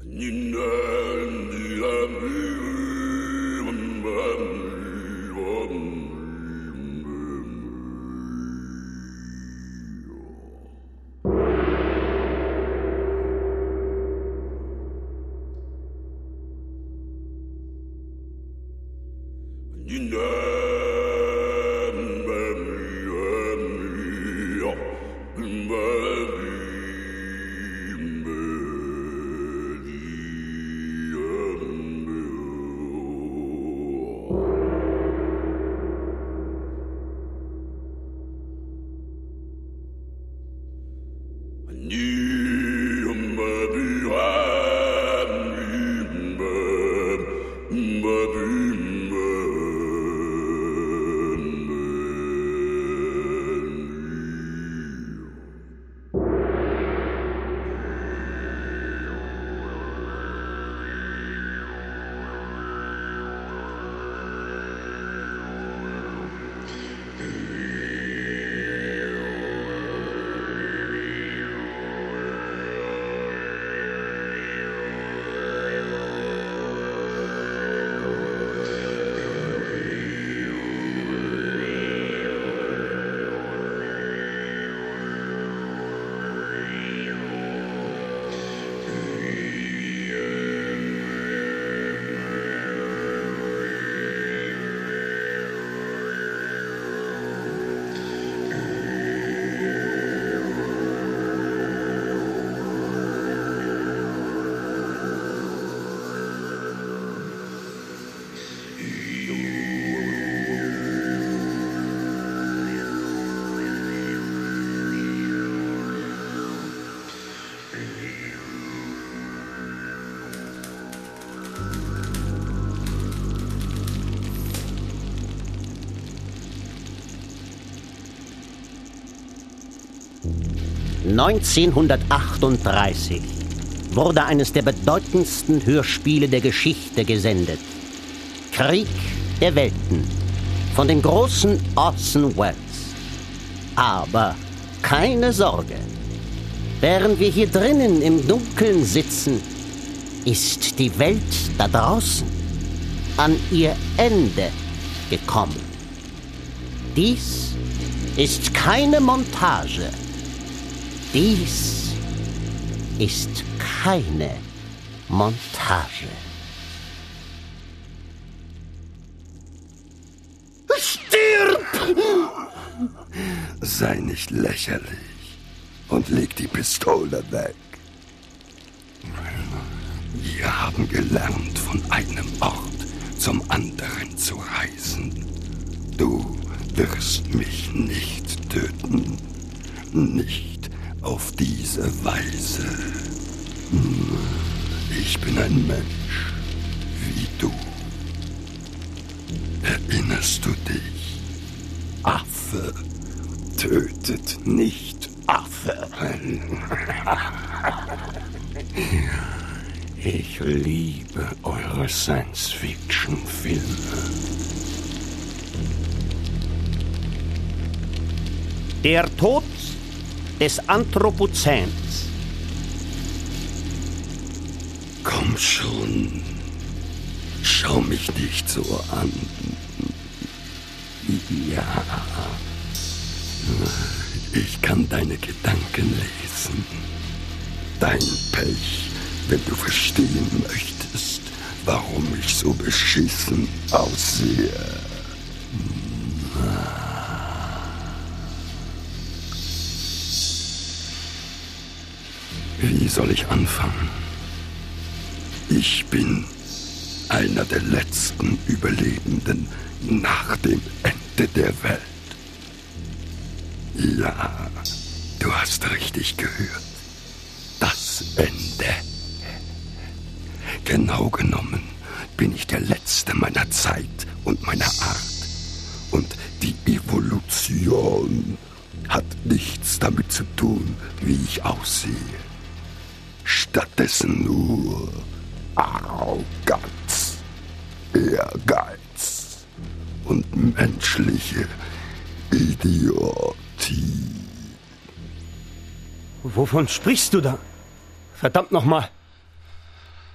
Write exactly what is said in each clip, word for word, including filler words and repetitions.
neunzehnhundertachtunddreißig wurde eines der bedeutendsten Hörspiele der Geschichte gesendet. Krieg der Welten von dem großen Orson Welles. Aber keine Sorge, während wir hier drinnen im Dunkeln sitzen, ist die Welt da draußen an ihr Ende gekommen. Dies ist keine Montage. Dies ist keine Montage. Stirb! Sei nicht lächerlich und leg die Pistole weg. Wir haben gelernt, von einem Ort zum anderen zu reisen. Du wirst mich nicht töten. Nicht auf diese Weise. Ich bin ein Mensch wie du. Erinnerst du dich? Affe tötet nicht Affe. Ich liebe eure Science-Fiction-Filme. Der Tod des Anthropozäns. Komm schon. Schau mich nicht so an. Ja. Ich kann deine Gedanken lesen. Dein Pech, wenn du verstehen möchtest, warum ich so beschissen aussehe. Wie soll ich anfangen? Ich bin einer der letzten Überlebenden nach dem Ende der Welt. Ja, du hast richtig gehört. Das Ende. Genau genommen bin ich der Letzte meiner Zeit und meiner Art. Und die Evolution hat nichts damit zu tun, wie ich aussehe. Stattdessen nur Arroganz, Ehrgeiz und menschliche Idiotie. Wovon sprichst du da? Verdammt nochmal.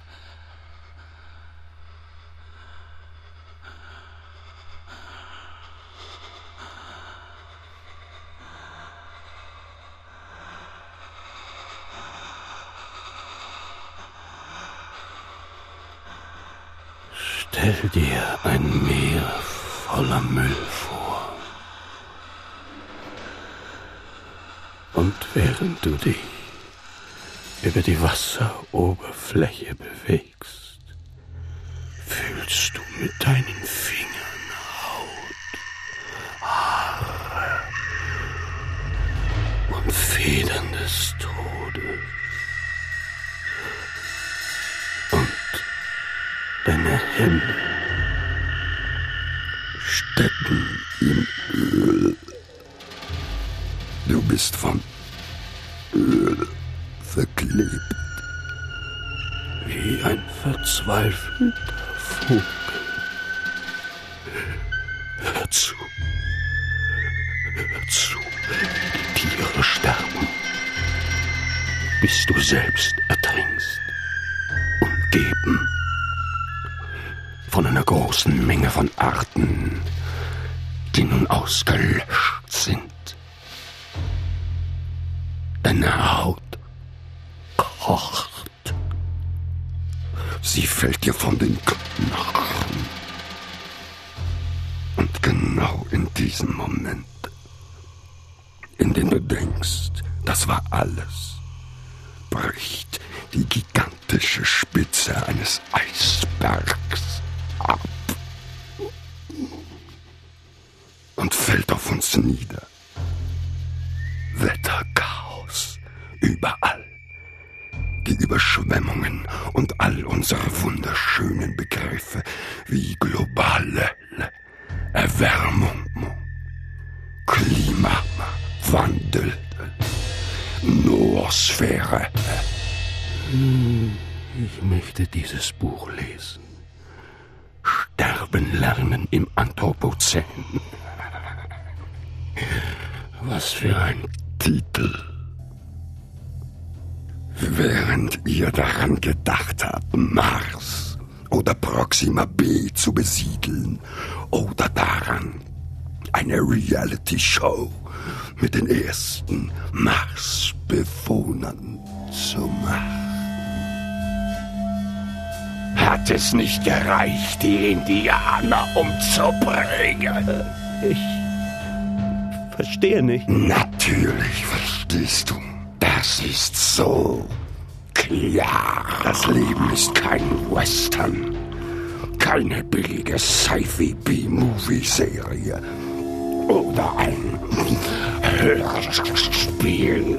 Stell dir ein Meer voller Müll vor. Und während du dich über die Wasseroberfläche bewegst, fühlst du mit deinen Fingern Haut, Haare und Federn des Todes. Und deine Hände stecken im Öl. Du bist von Öl verklebt. Wie ein verzweifelter Vogel. Hör zu. Hör zu. Die Tiere sterben, bis du selbst ertrinkst. Umgeben von einer großen Menge von Arten, die nun ausgelöscht sind. Deine Haut kocht. Sie fällt dir von den Knochen. Und genau in diesem Moment, in dem du denkst, das war alles, bricht die gigantische Spitze eines Eisbergs ab und fällt auf uns nieder. Wetterchaos überall. Die Überschwemmungen und all unsere wunderschönen Begriffe wie globale Erwärmung, Klimawandel, Noosphäre. Ich möchte dieses Buch lesen. Sterben lernen im Anthropozän. Was für ein Titel. Während ihr daran gedacht habt, Mars oder Proxima B zu besiedeln oder daran, eine Reality-Show mit den ersten Marsbewohnern zu machen. Hat es nicht gereicht, die Indianer umzubringen? Ich verstehe nicht. Natürlich verstehst du. Das ist so klar. Das Leben ist kein Western. Keine billige Sci-Fi-B-Movie-Serie. Oder ein Hörspiel.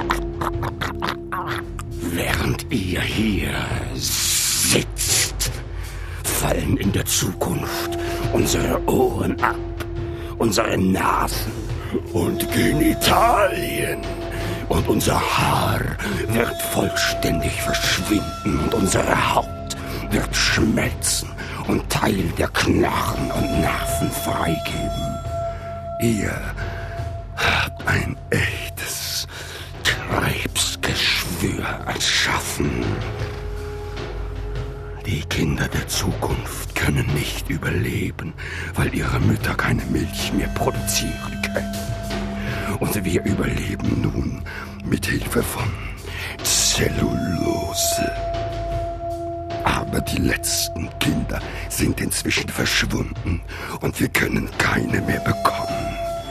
Während ihr hier sitzt, fallen in der Zukunft unsere Ohren ab, unsere Nasen und Genitalien. Und unser Haar wird vollständig verschwinden und unsere Haut wird schmelzen und Teil der Knochen und Nerven freigeben. Ihr habt ein echtes Krebsgeschwür erschaffen. Die Kinder der Zukunft können nicht überleben, weil ihre Mütter keine Milch mehr produzieren können. Und wir überleben nun mit Hilfe von Zellulose. Aber die letzten Kinder sind inzwischen verschwunden und wir können keine mehr bekommen.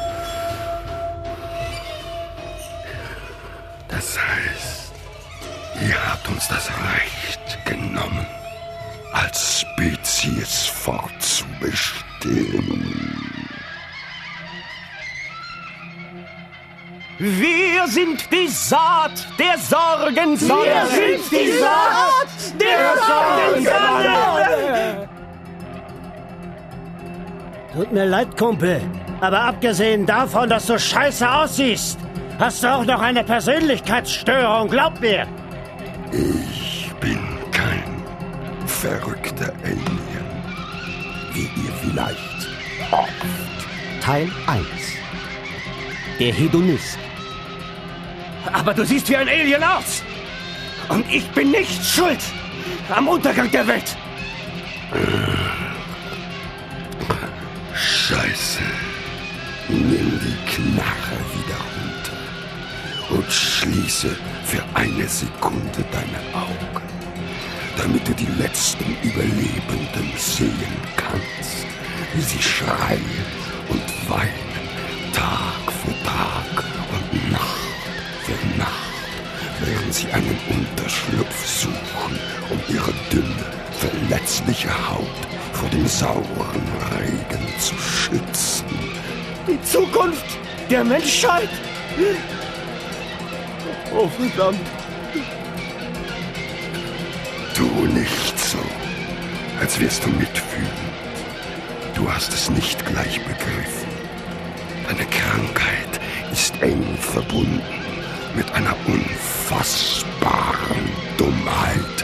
Das heißt, ihr habt uns das Recht genommen, als Spezies fortzubestehen. Wir sind die Saat der Sorgensonne. Wir sind die Saat der Sorgensonne. Tut mir leid, Kumpel. Aber abgesehen davon, dass du scheiße aussiehst, hast du auch noch eine Persönlichkeitsstörung, glaub mir. Ich bin kein verrückter Alien, wie ihr vielleicht hofft. Teil eins. Der Hedonist. Aber du siehst wie ein Alien aus. Und ich bin nicht schuld am Untergang der Welt. Scheiße. Nimm die Knarre wieder runter und schließe für eine Sekunde deine Augen. damit du die letzten Überlebenden sehen kannst, wie sie schreien und weinen, Tag für Tag und Nacht für Nacht, während sie einen Unterschlupf suchen, um ihre dünne, verletzliche Haut vor dem sauren Regen zu schützen. Die Zukunft der Menschheit? Oh, verdammt. Tu nicht so, als wirst du mitfühlen. Du hast es nicht gleich begriffen. Deine Krankheit ist eng verbunden mit einer unfassbaren Dummheit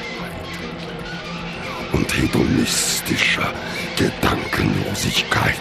und hedonistischer Gedankenlosigkeit.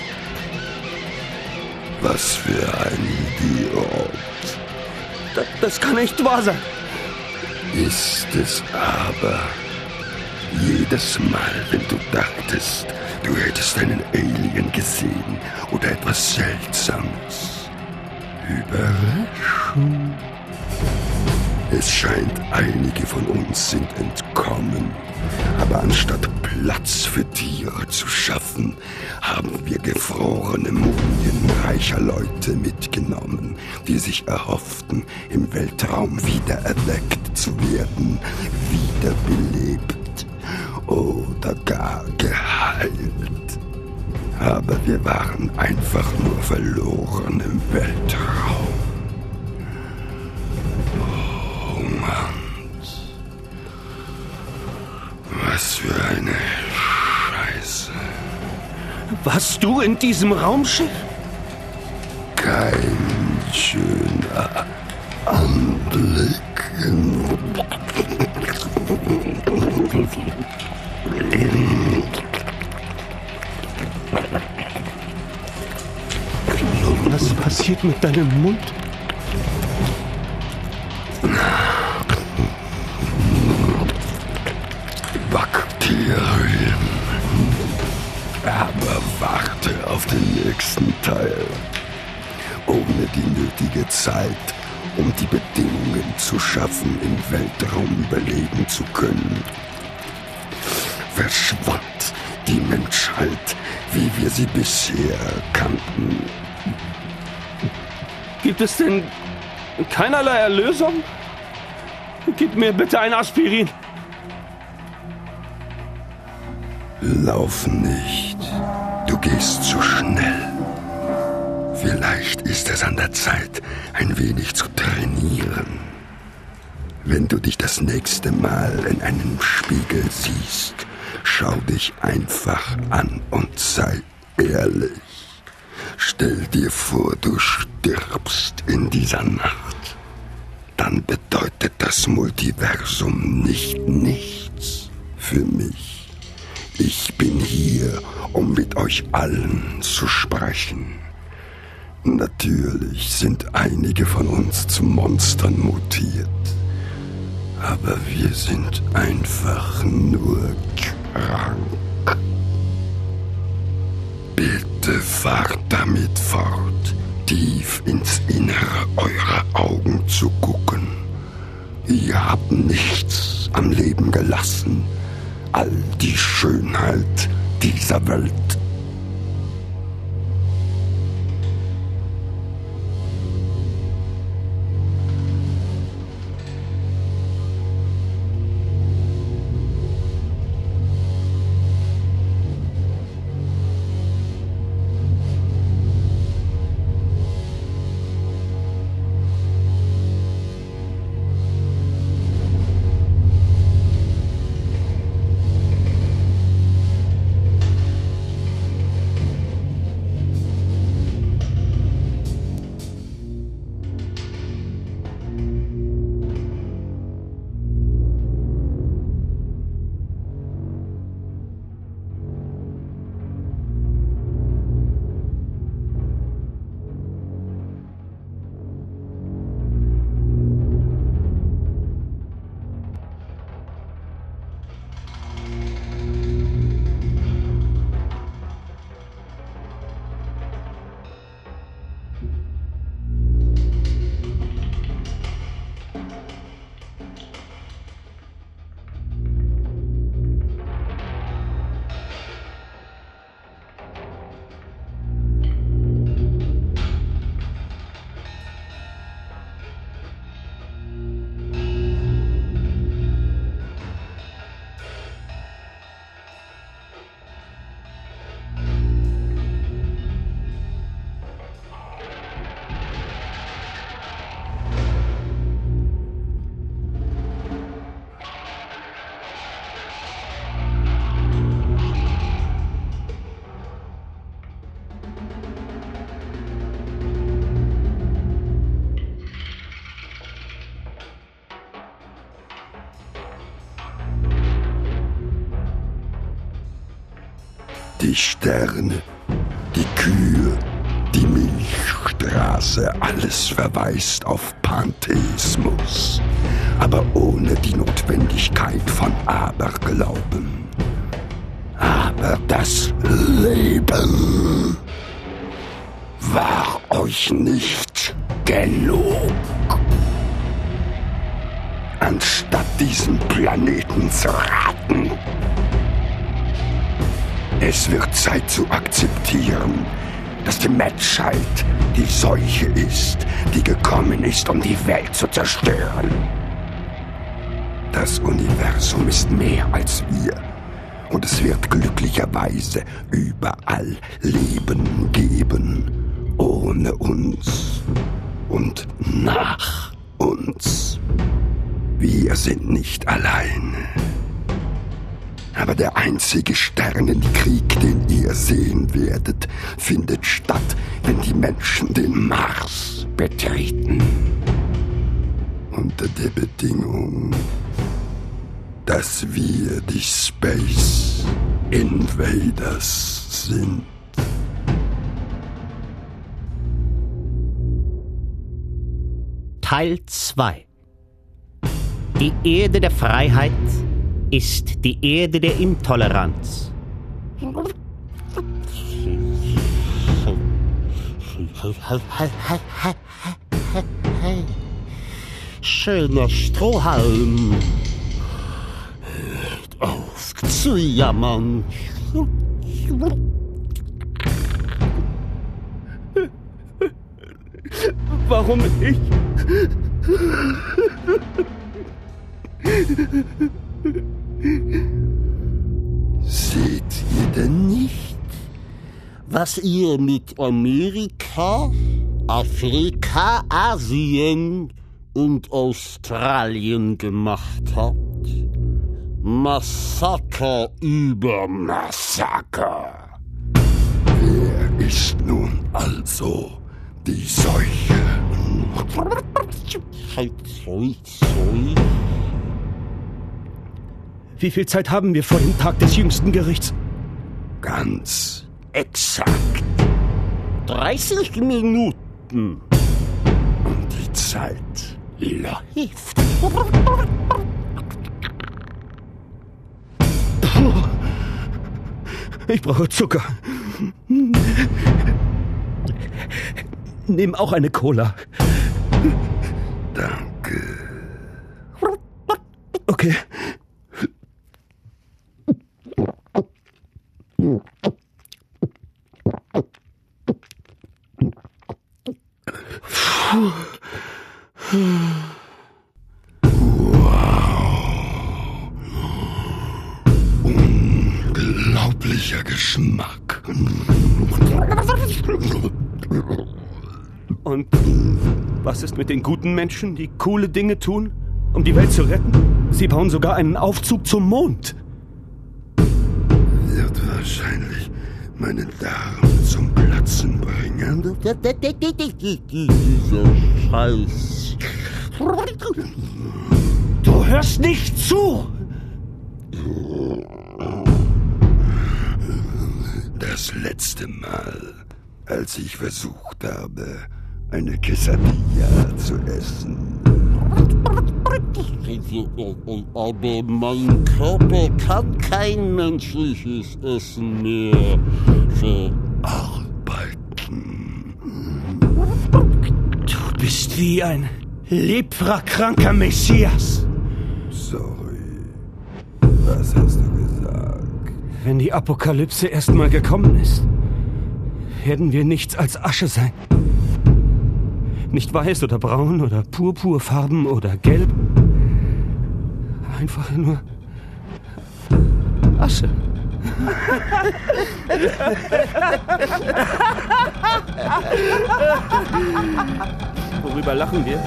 Was für ein Idiot. Das, das kann nicht wahr sein. Ist es aber. Jedes Mal, wenn du dachtest, du hättest einen Alien gesehen oder etwas Seltsames. Überraschung. Es scheint, einige von uns sind entkommen. Aber anstatt Platz für Tiere zu schaffen, haben wir gefrorene Mumien reicher Leute mitgenommen, die sich erhofften, im Weltraum wiedererweckt zu werden, wiederbelebt oder gar geheilt. Aber wir waren einfach nur verloren im Weltraum. Oh Mann. Was für eine Scheiße. Warst du in diesem Raumschiff? Kein schöner Anblick. Was passiert mit deinem Mund? Bakterien. Aber warte auf den nächsten Teil. Ohne die nötige Zeit, um die Bedingungen zu schaffen, im Weltraum überleben zu können, verschwand die Menschheit, wie wir sie bisher kannten. Gibt es denn keinerlei Erlösung? Gib mir bitte ein Aspirin. Lauf nicht. Du gehst zu schnell. Vielleicht ist es an der Zeit, ein wenig zu trainieren. Wenn du dich das nächste Mal in einem Spiegel siehst, schau dich einfach an und sei ehrlich. Stell dir vor, du stirbst in dieser Nacht. Dann bedeutet das Multiversum nicht nichts für mich. Ich bin hier, um mit euch allen zu sprechen. Natürlich sind einige von uns zu Monstern mutiert. Aber wir sind einfach nur krank. Bitte fahrt damit fort, tief ins Innere eurer Augen zu gucken. Ihr habt nichts am Leben gelassen. All die Schönheit dieser Welt. Die Sterne, die Kühe, die Milchstraße, alles verweist auf Pantheismus, aber ohne die Notwendigkeit von Aberglauben. Aber das Leben war euch nicht genug. Anstatt diesen Planeten zu retten, es wird Zeit zu akzeptieren, dass die Menschheit die Seuche ist, die gekommen ist, um die Welt zu zerstören. Das Universum ist mehr als wir. Und es wird glücklicherweise überall Leben geben, ohne uns und nach uns. Wir sind nicht alleine. Aber der einzige Sternenkrieg, den ihr sehen werdet, findet statt, wenn die Menschen den Mars betreten. Unter der Bedingung, dass wir die Space Invaders sind. Teil zwei. Die Erde der Freiheit ist die Erde der Intoleranz. Schöner Strohhalm. Auf zu jammern. Warum ich? Seht ihr denn nicht, was ihr mit Amerika, Afrika, Asien und Australien gemacht habt? Massaker über Massaker. Wer ist nun also die Seuche? Wie viel Zeit haben wir vor dem Tag des jüngsten Gerichts? Ganz exakt. dreißig Minuten. Und die Zeit läuft. Ich brauche Zucker. Nimm auch eine Cola. Danke. Okay. Unglaublicher Geschmack. Und was ist mit den guten Menschen, die coole Dinge tun, um die Welt zu retten? Sie bauen sogar einen Aufzug zum Mond. Wird wahrscheinlich meinen Darm zum Platzen bringen. Dieser Scheiß. Du hörst nicht zu! Das letzte Mal, als ich versucht habe, eine Quesadilla zu essen. Aber mein Körper kann kein menschliches Essen mehr verarbeiten. Du bist wie ein leprakranker Messias. Sorry, was hast du gesagt? Wenn die Apokalypse erstmal gekommen ist, werden wir nichts als Asche sein. Nicht weiß oder braun oder purpurfarben oder gelb. Einfach nur Asche. Worüber lachen wir?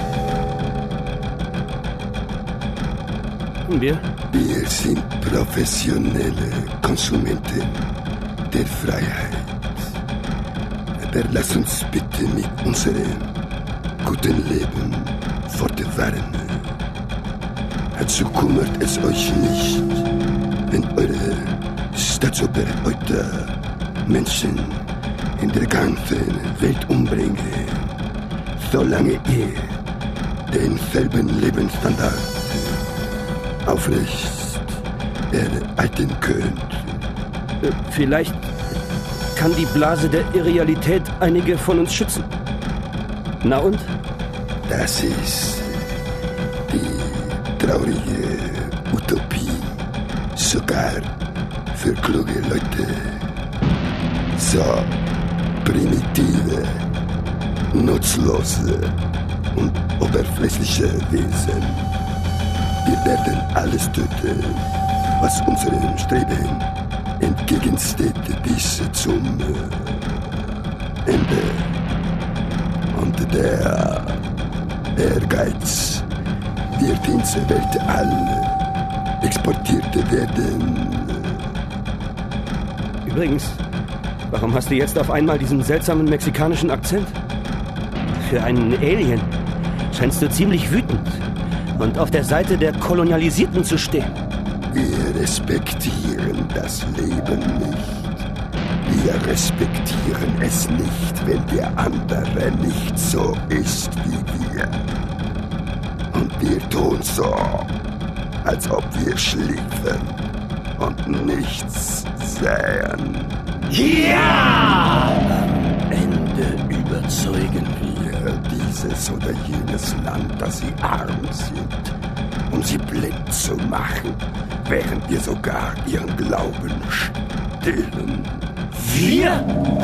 Und wir? Wir sind professionelle Konsumenten der Freiheit. Aber lass uns bitte mit unserem guten Leben fortfahren. Also kümmert es euch nicht, wenn eure Staatsoberhäupter Menschen in der ganzen Welt umbringe, solange ihr denselben Lebensstandard aufrecht erhalten könnt. Vielleicht kann die Blase der Irrealität einige von uns schützen. Na und? Das ist die traurige Utopie, sogar für kluge Leute. So primitive, nutzlose und oberflächliche Wesen. Wir werden alles töten, was unserem Streben entgegensteht, bis zum Ende. Und der Ehrgeiz wird ins Weltall exportiert werden. Übrigens, warum hast du jetzt auf einmal diesen seltsamen mexikanischen Akzent? Für einen Alien scheinst du ziemlich wütend und auf der Seite der Kolonialisierten zu stehen. Wir respektieren das Leben nicht. Wir respektieren es nicht, wenn der andere nicht so ist wie wir. Und wir tun so, als ob wir schliefen und nichts sehen. Ja! Am Ende überzeugen wir dieses oder jenes Land, dass sie arm sind, um sie blind zu machen, während wir sogar ihren Glauben stillen. Wir?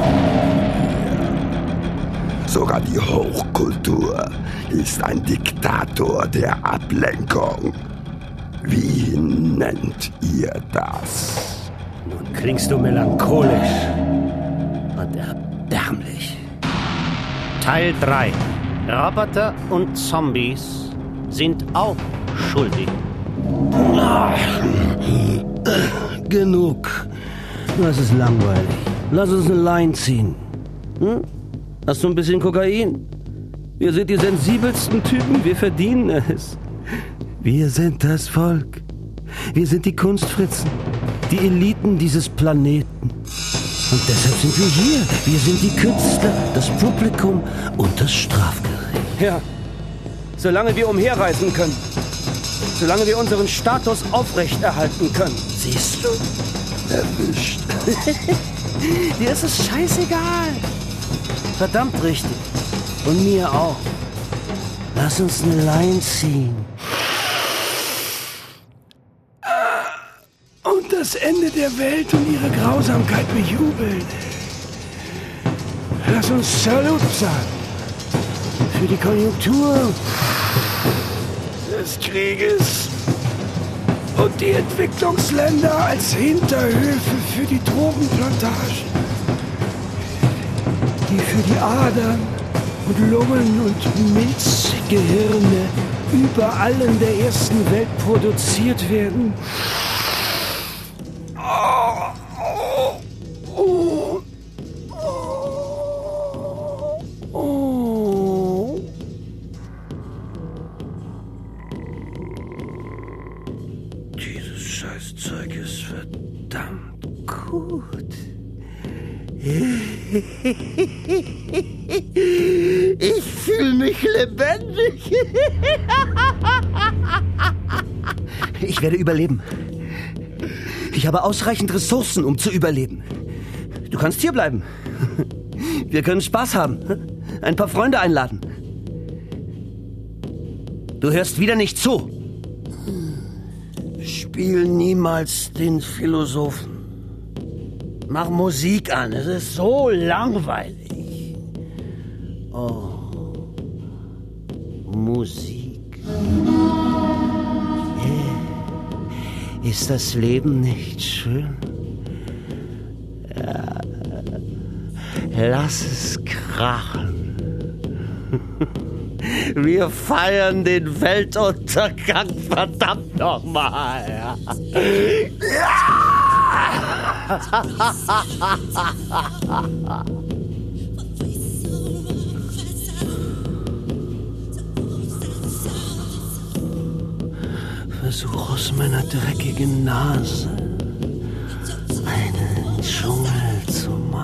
Sogar die Hochkultur ist ein Diktator der Ablenkung. Wie nennt ihr das? Nun klingst du melancholisch und erbärmlich. Teil drei. Roboter und Zombies sind auch schuldig. Genug. Das ist langweilig. Lass uns eine Line ziehen. Hm? Hast du ein bisschen Kokain? Wir sind die sensibelsten Typen, wir verdienen es. Wir sind das Volk. Wir sind die Kunstfritzen, die Eliten dieses Planeten. Und deshalb sind wir hier. Wir sind die Künstler, das Publikum und das Strafgericht. Ja, solange wir umherreisen können. Solange wir unseren Status aufrechterhalten können. Siehst du? Erwischt. Dir ist es scheißegal. Verdammt richtig. Und mir auch. Lass uns eine Line ziehen. Und das Ende der Welt und ihre Grausamkeit bejubeln. Lass uns Salut sagen. Für die Konjunktur des Krieges und die Entwicklungsländer als Hinterhöfe für die Drogenplantagen, die für die Adern und Lungen und Milzgehirne überall in der ersten Welt produziert werden. Zeug ist verdammt gut. Ich fühle mich lebendig. Ich werde überleben. Ich habe ausreichend Ressourcen, um zu überleben. Du kannst hier bleiben. Wir können Spaß haben. Ein paar Freunde einladen. Du hörst wieder nicht zu. Spiel niemals den Philosophen. Mach Musik an, es ist so langweilig. Oh, Musik. Yeah. Ist das Leben nicht schön? Ja. Lass es krachen. Wir feiern den Weltuntergang, verdammt nochmal. Ja. Versuch aus meiner dreckigen Nase einen Dschungel zu machen.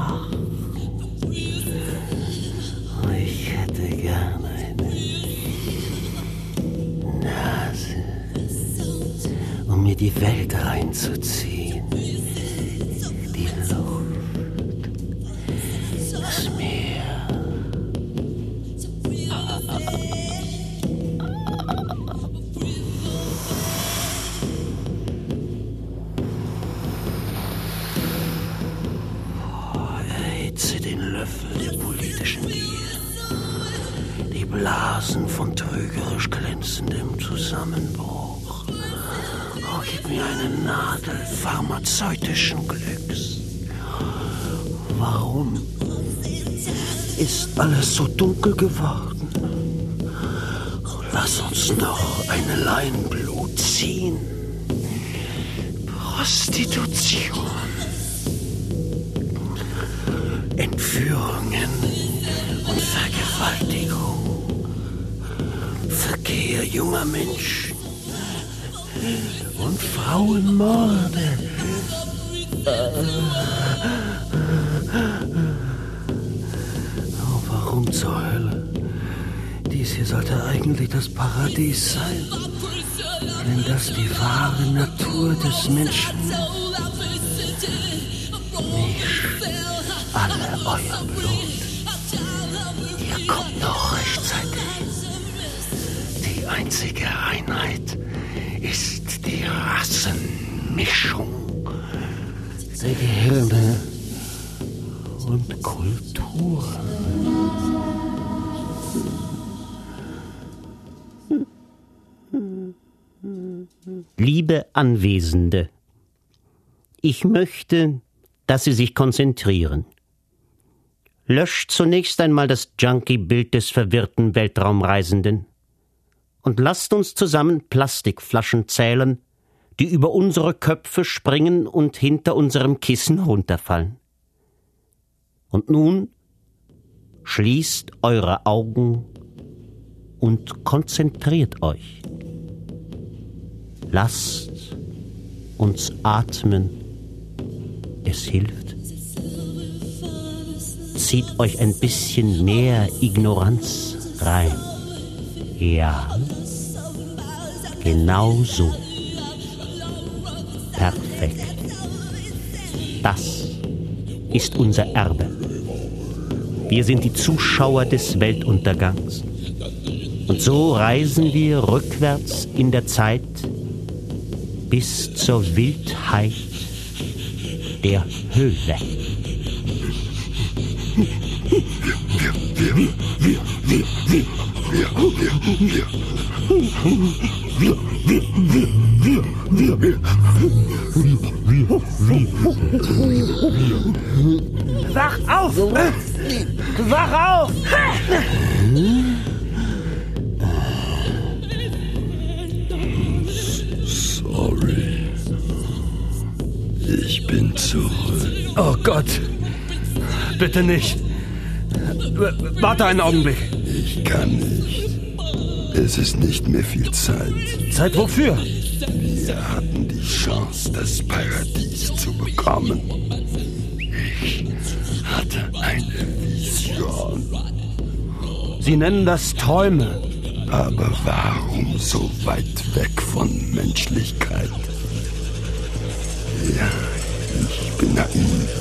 die Welt reinzuziehen. Die Luft, das Meer. Erhitze den Löffel der politischen Gier. Die Blasen von trügerisch glänzendem Zusammenbruch. Oh, gib mir eine Nadel pharmazeutischen Glücks. Warum ist alles so dunkel geworden? Lass uns noch eine Leinenblut ziehen. Prostitution. Entführungen und Vergewaltigung. Verkehr junger Menschen und Frauenmorde. Oh, warum zur Hölle? Dies hier sollte eigentlich das Paradies sein. Wenn das die wahre Natur des Menschen mischt alle euer Blut. Ihr kommt noch rechtzeitig. Die einzige Einheit ist die Rassenmischung der Gehirne und Kultur. Liebe Anwesende, ich möchte, dass Sie sich konzentrieren. Löscht zunächst einmal das Junkie-Bild des verwirrten Weltraumreisenden und lasst uns zusammen Plastikflaschen zählen, die über unsere Köpfe springen und hinter unserem Kissen runterfallen. Und nun schließt eure Augen und konzentriert euch. Lasst uns atmen. Es hilft. Zieht euch ein bisschen mehr Ignoranz rein. Ja, genau so. Perfekt. Das ist unser Erbe. Wir sind die Zuschauer des Weltuntergangs. Und so reisen wir rückwärts in der Zeit bis zur Wildheit der Höhle. Wir, wir, wir, wir, wir, wir, wir, wir, wir, wir, Wach auf! Wach auf! Sorry. Ich bin zurück. Oh Gott. Bitte nicht. Warte einen Augenblick. Ich kann nicht. Es ist nicht mehr viel Zeit. Zeit wofür? Wir hatten die Chance, das Paradies zu bekommen. Ich hatte eine Vision. Sie nennen das Träume. Aber warum so weit weg von Menschlichkeit? Ja, ich bin naiv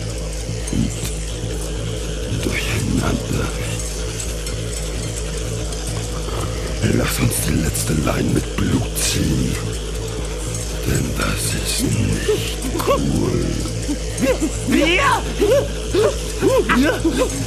und durcheinander. Lass uns die letzte Leine mit Blut ziehen, denn das ist nicht cool. Wir? Wir?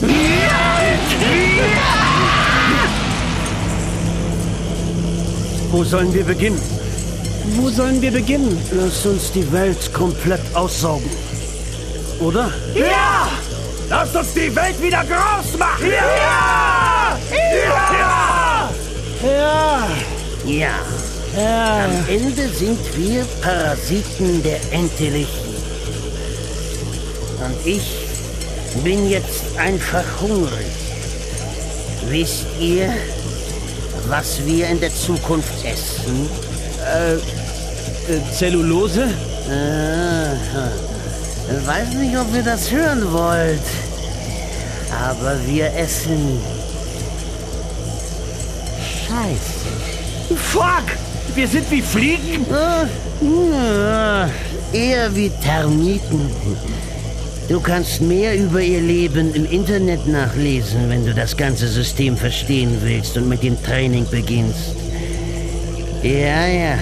Wo sollen wir beginnen? Wo sollen wir beginnen? Lass uns die Welt komplett aussaugen. Oder? Ja! Lasst uns die Welt wieder groß machen! Ja! Ja! Ja. Ja, Ja. am Ende sind wir Parasiten der Intelligenz. Und ich bin jetzt einfach hungrig. Wisst ihr, was wir in der Zukunft essen? Äh, äh, Zellulose? Ah, weiß nicht, ob ihr das hören wollt. Aber wir essen Scheiße. Fuck! Wir sind wie Fliegen? Ja, eher wie Termiten. Du kannst mehr über ihr Leben im Internet nachlesen, wenn du das ganze System verstehen willst und mit dem Training beginnst. Ja, ja.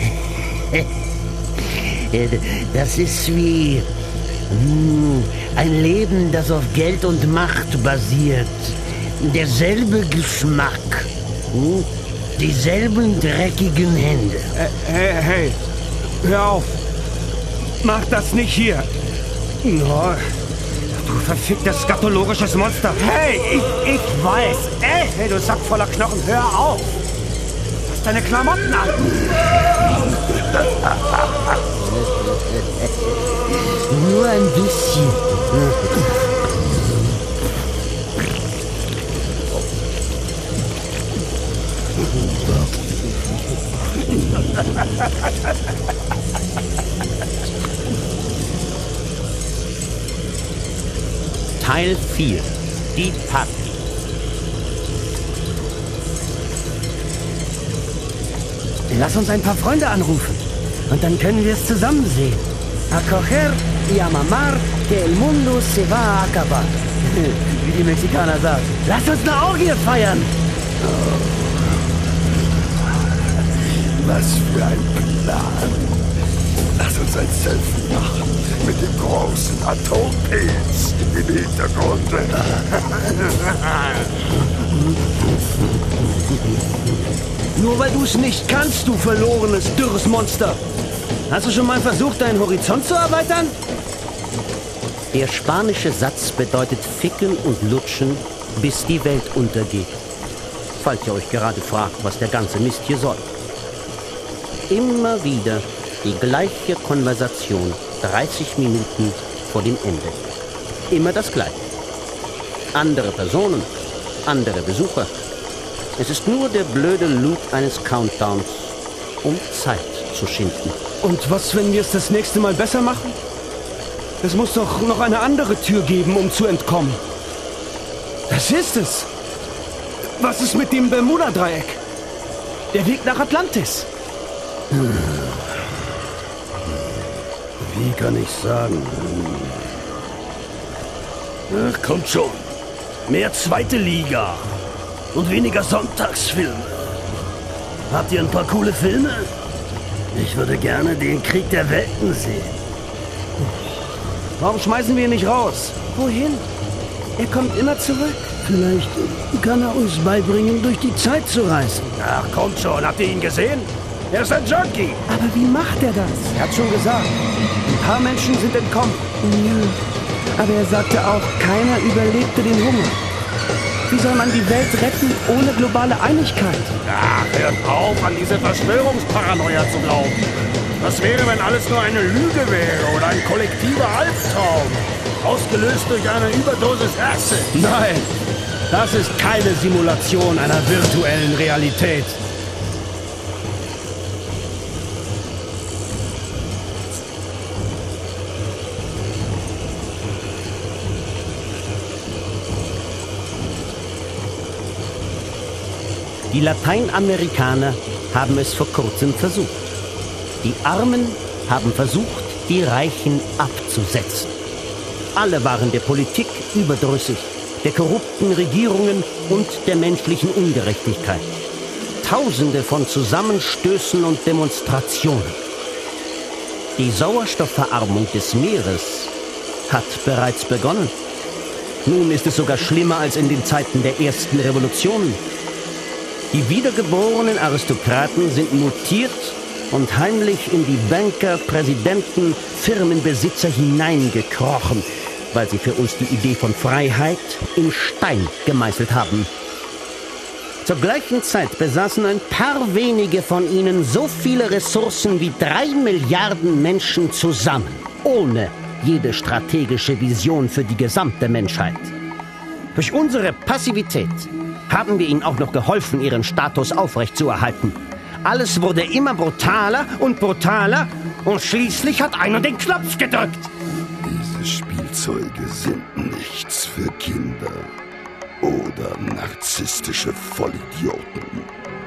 Das ist wie hm, ein Leben, das auf Geld und Macht basiert. Derselbe Geschmack. Hm? Dieselben dreckigen Hände. Äh, hey, hey, hör auf. Mach das nicht hier. No. Du verficktes skatologisches Monster. Hey, ich, ich weiß. Ey, hey, du Sack voller Knochen, hör auf. Lass deine Klamotten an. Nur ein bisschen. Teil vier. Die Party. Lass uns ein paar Freunde anrufen. Und dann können wir es zusammen sehen. A coger y a mamar que el mundo se va a acabar. Wie die Mexikaner sagen. Lass uns eine Orgie feiern. Was für ein Plan. Lass uns ein Selfie machen mit dem großen Atompilz im Hintergrund. Nur weil du es nicht kannst, du verlorenes, dürres Monster. Hast du schon mal versucht, deinen Horizont zu erweitern? Der spanische Satz bedeutet ficken und lutschen, bis die Welt untergeht. Falls ihr euch gerade fragt, was der ganze Mist hier soll. Immer wieder die gleiche Konversation, dreißig Minuten vor dem Ende. Immer das Gleiche. Andere Personen, andere Besucher. Es ist nur der blöde Loop eines Countdowns, um Zeit zu schinden. Und was, wenn wir es das nächste Mal besser machen? Es muss doch noch eine andere Tür geben, um zu entkommen. Das ist es. Was ist mit dem Bermuda-Dreieck? Der Weg nach Atlantis. Wie kann ich sagen? Ach, kommt schon. Mehr zweite Liga. Und weniger Sonntagsfilme. Habt ihr ein paar coole Filme? Ich würde gerne den Krieg der Welten sehen. Warum schmeißen wir ihn nicht raus? Wohin? Er kommt immer zurück. Vielleicht kann er uns beibringen, durch die Zeit zu reisen. Ach, kommt schon. Habt ihr ihn gesehen? Er ist ein Junkie. Aber wie macht er das? Er hat schon gesagt. Ein paar Menschen sind entkommen. Ja, aber er sagte auch, keiner überlebte den Hunger. Wie soll man die Welt retten ohne globale Einigkeit? Ach, hört auf, an diese Verschwörungsparanoia zu glauben. Was wäre, wenn alles nur eine Lüge wäre oder ein kollektiver Albtraum, ausgelöst durch eine Überdosis Acid? Nein, das ist keine Simulation einer virtuellen Realität. Die Lateinamerikaner haben es vor kurzem versucht. Die Armen haben versucht, die Reichen abzusetzen. Alle waren der Politik überdrüssig, der korrupten Regierungen und der menschlichen Ungerechtigkeit. Tausende von Zusammenstößen und Demonstrationen. Die Sauerstoffverarmung des Meeres hat bereits begonnen. Nun ist es sogar schlimmer als in den Zeiten der ersten Revolutionen. Die wiedergeborenen Aristokraten sind mutiert und heimlich in die Banker, Präsidenten, Firmenbesitzer hineingekrochen, weil sie für uns die Idee von Freiheit in Stein gemeißelt haben. Zur gleichen Zeit besaßen ein paar wenige von ihnen so viele Ressourcen wie drei Milliarden Menschen zusammen, ohne jede strategische Vision für die gesamte Menschheit. Durch unsere Passivität haben wir ihnen auch noch geholfen, ihren Status aufrechtzuerhalten. Alles wurde immer brutaler und brutaler und schließlich hat einer den Knopf gedrückt. Diese Spielzeuge sind nichts für Kinder oder narzisstische Vollidioten.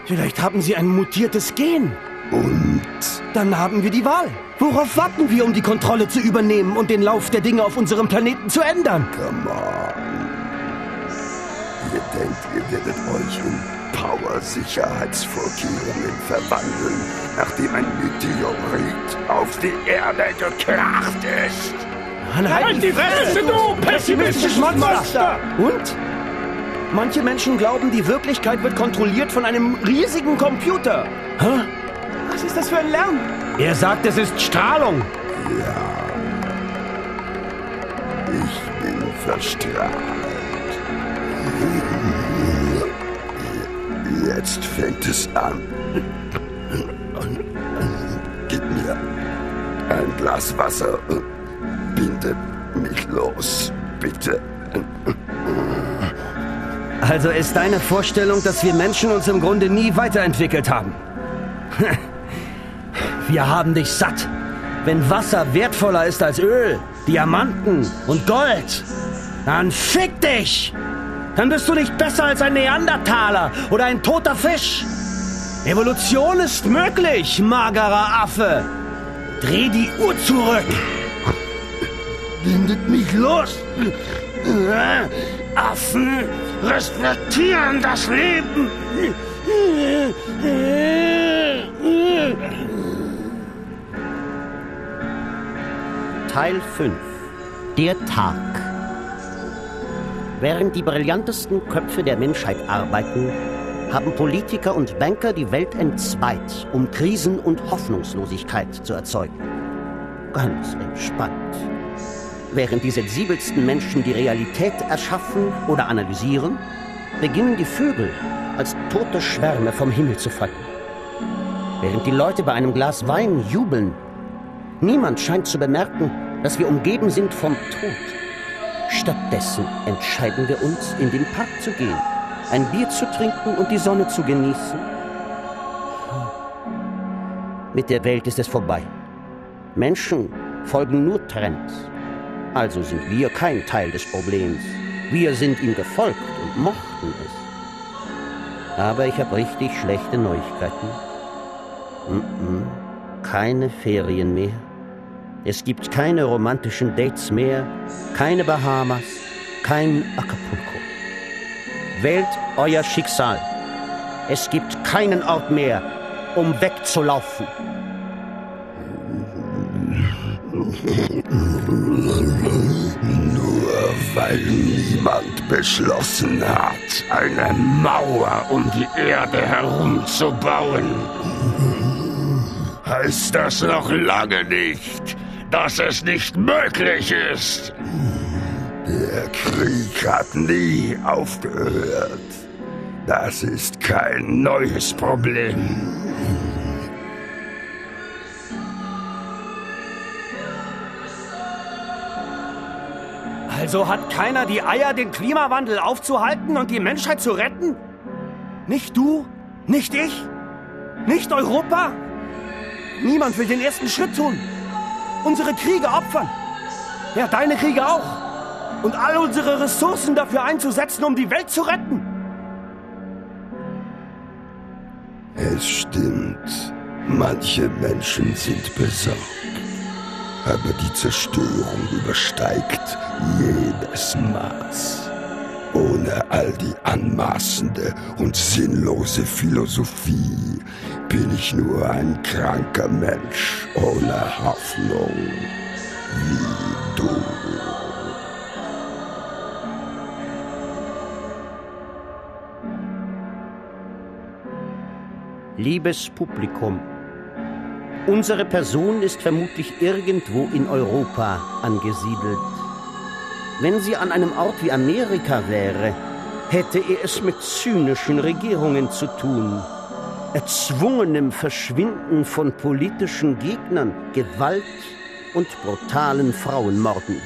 Vielleicht haben sie ein mutiertes Gen. Und? Dann haben wir die Wahl. Worauf warten wir, um die Kontrolle zu übernehmen und den Lauf der Dinge auf unserem Planeten zu ändern? Come on. Ihr denkt, ihr werdet euch in Power-Sicherheitsvorkehrungen verwandeln, nachdem ein Meteorit auf die Erde gekracht ist. Mann, halt die Fresse, du pessimistisches Monster! Und? Manche Menschen glauben, die Wirklichkeit wird kontrolliert von einem riesigen Computer. Hä? Was ist das für ein Lärm? Er sagt, es ist Strahlung. Ja. Ich bin verstrahlt. Jetzt fängt es an. Gib mir ein Glas Wasser. Binde mich los, bitte. Also ist deine Vorstellung, dass wir Menschen uns im Grunde nie weiterentwickelt haben? Wir haben dich satt. Wenn Wasser wertvoller ist als Öl, Diamanten und Gold, dann fick dich! Dann bist du nicht besser als ein Neandertaler oder ein toter Fisch. Evolution ist möglich, magerer Affe. Dreh die Uhr zurück. Bindet mich los. Affen respektieren das Leben. Teil fünf. Der Tag. Während die brillantesten Köpfe der Menschheit arbeiten, haben Politiker und Banker die Welt entzweit, um Krisen und Hoffnungslosigkeit zu erzeugen. Ganz entspannt. Während die sensibelsten Menschen die Realität erschaffen oder analysieren, beginnen die Vögel als tote Schwärme vom Himmel zu fallen. Während die Leute bei einem Glas Wein jubeln, niemand scheint zu bemerken, dass wir umgeben sind vom Tod. Stattdessen entscheiden wir uns, in den Park zu gehen, ein Bier zu trinken und die Sonne zu genießen. Mit der Welt ist es vorbei. Menschen folgen nur Trends. Also sind wir kein Teil des Problems. Wir sind ihm gefolgt und mochten es. Aber ich habe richtig schlechte Neuigkeiten. Mm-mm. Keine Ferien mehr. Es gibt keine romantischen Dates mehr, keine Bahamas, kein Acapulco. Wählt euer Schicksal. Es gibt keinen Ort mehr, um wegzulaufen. Nur weil niemand beschlossen hat, eine Mauer um die Erde herumzubauen, heißt das noch lange nicht, dass es nicht möglich ist. Der Krieg hat nie aufgehört. Das ist kein neues Problem. Also hat keiner die Eier, den Klimawandel aufzuhalten und die Menschheit zu retten? Nicht du? Nicht ich? Nicht Europa? Niemand will den ersten Schritt tun. Unsere Kriege opfern. Ja, deine Kriege auch. Und all unsere Ressourcen dafür einzusetzen, um die Welt zu retten. Es stimmt. Manche Menschen sind besorgt. Aber die Zerstörung übersteigt jedes Maß. Ohne all die anmaßende und sinnlose Philosophie bin ich nur ein kranker Mensch ohne Hoffnung, wie du. Liebes Publikum, unsere Person ist vermutlich irgendwo in Europa angesiedelt. Wenn sie an einem Ort wie Amerika wäre, hätte er es mit zynischen Regierungen zu tun, erzwungenem Verschwinden von politischen Gegnern, Gewalt und brutalen Frauenmorden.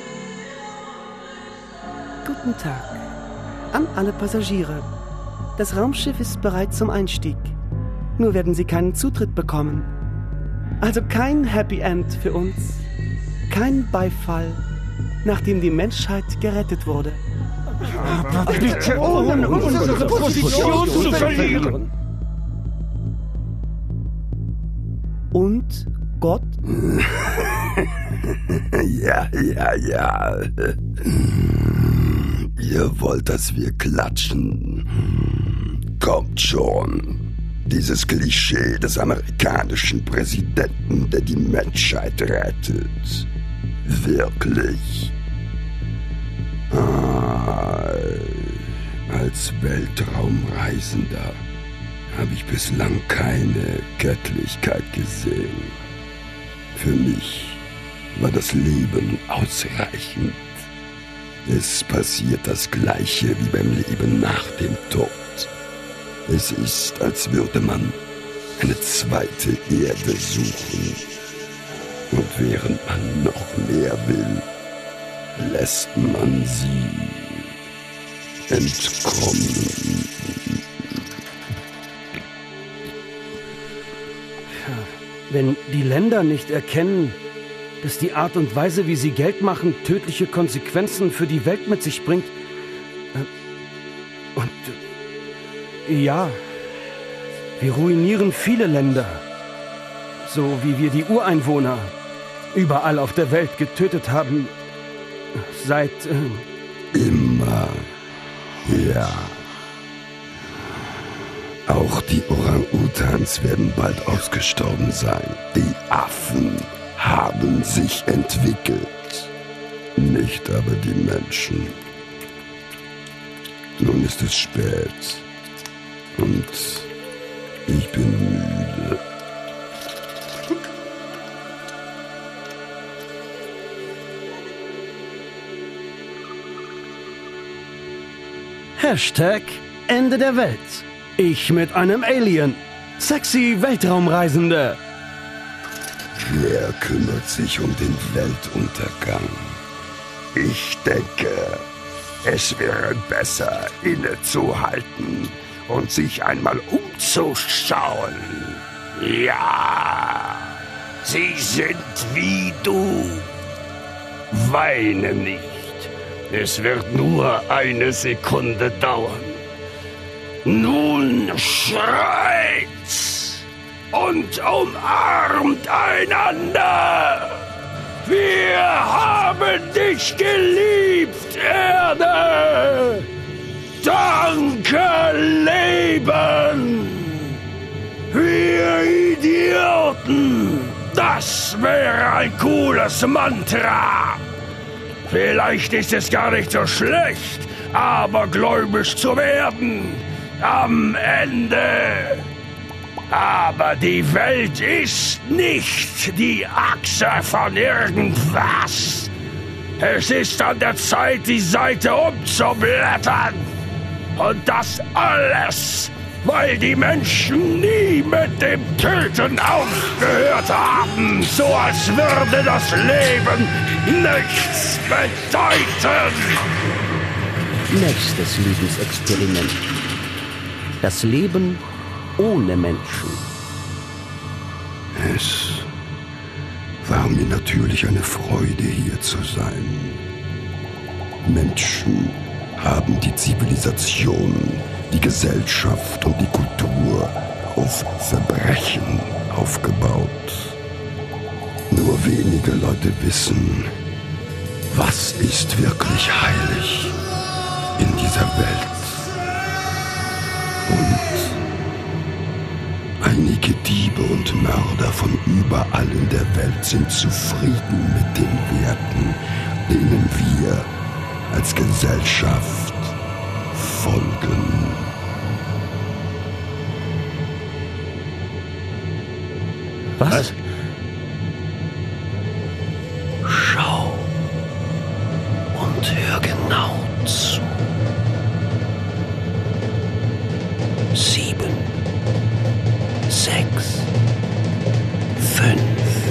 Guten Tag an alle Passagiere. Das Raumschiff ist bereit zum Einstieg. Nur werden Sie keinen Zutritt bekommen. Also kein Happy End für uns. Kein Beifall, nachdem die Menschheit gerettet wurde. Aber bitte ohne unsere Position zu verlieren. und Gott? Ja, ja, ja. Ihr wollt, dass wir klatschen. Kommt schon. Dieses Klischee des amerikanischen Präsidenten, der die Menschheit rettet. Wirklich. Ah, als Weltraumreisender habe ich bislang keine Göttlichkeit gesehen. Für mich war das Leben ausreichend. Es passiert das Gleiche wie beim Leben nach dem Tod. Es ist, als würde man eine zweite Erde suchen. Und während man noch mehr will, lässt man sie entkommen. Wenn die Länder nicht erkennen, dass die Art und Weise, wie sie Geld machen, tödliche Konsequenzen für die Welt mit sich bringt. Und ja, wir ruinieren viele Länder, so wie wir die Ureinwohner überall auf der Welt getötet haben, seit... Äh Immer, ja. Auch die Orang-Utans werden bald ausgestorben sein. Die Affen haben sich entwickelt. Nicht aber die Menschen. Nun ist es spät. Und ich bin müde. Hashtag Ende der Welt. Ich mit einem Alien. Sexy Weltraumreisende. Wer kümmert sich um den Weltuntergang? Ich denke, es wäre besser, innezuhalten und sich einmal umzuschauen. Ja, sie sind wie du. Weine nicht. Es wird nur eine Sekunde dauern. Nun schreit und umarmt einander. Wir haben dich geliebt, Erde. Danke, Leben. Wir Idioten. Das wäre ein cooles Mantra. Vielleicht ist es gar nicht so schlecht, abergläubisch zu werden. Am Ende. Aber die Welt ist nicht die Achse von irgendwas. Es ist an der Zeit, die Seite umzublättern. Und das alles, weil die Menschen nie mit dem Töten aufgehört haben. So als würde das Leben nichts bedeuten. Nächstes Lebensexperiment. Das Leben ohne Menschen. Es war mir natürlich eine Freude, hier zu sein. Menschen haben die Zivilisation, die Gesellschaft und die Kultur auf Verbrechen aufgebaut. Nur wenige Leute wissen, was ist wirklich heilig in dieser Welt. Und einige Diebe und Mörder von überall in der Welt sind zufrieden mit den Werten, denen wir als Gesellschaft folgen. Was? Schau und hör genau zu. Sieben, sechs, fünf,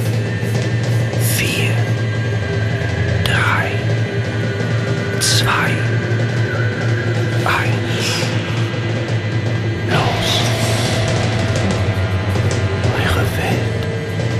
vier, drei, zwei, eins. Los. Eure Welt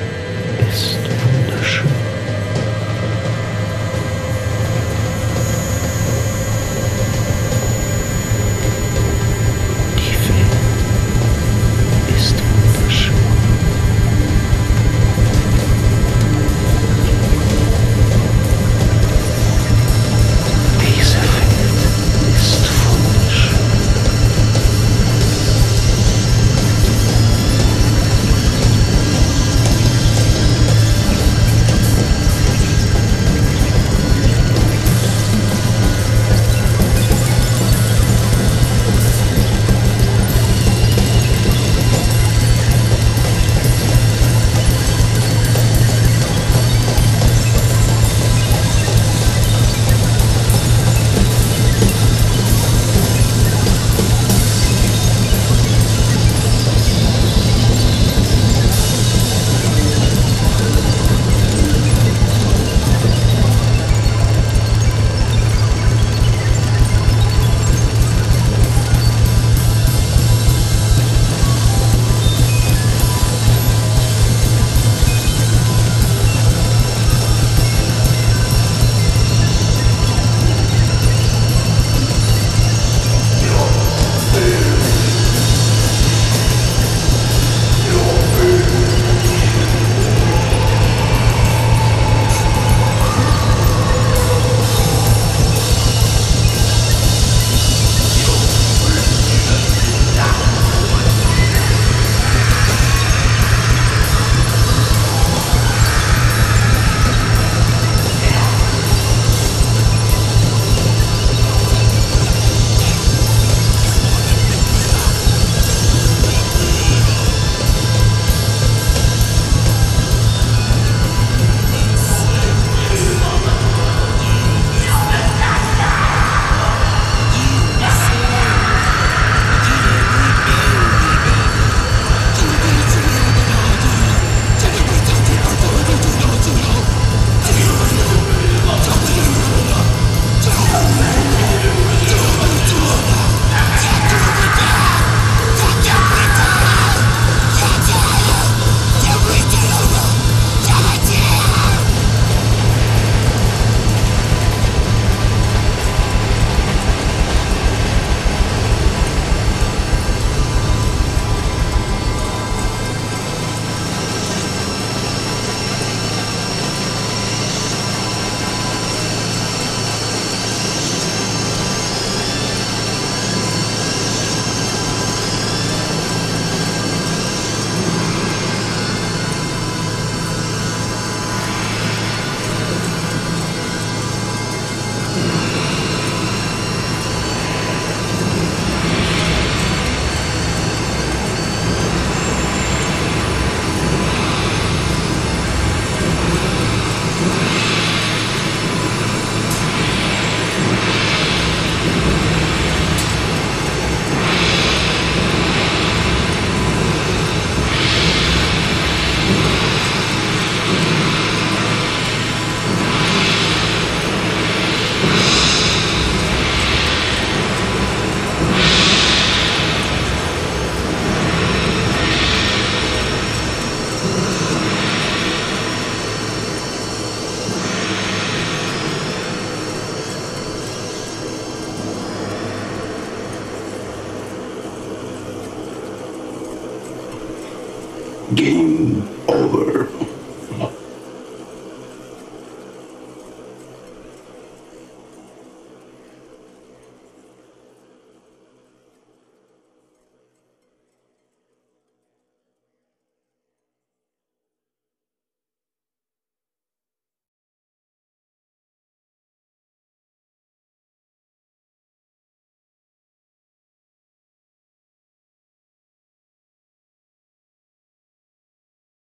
Game over.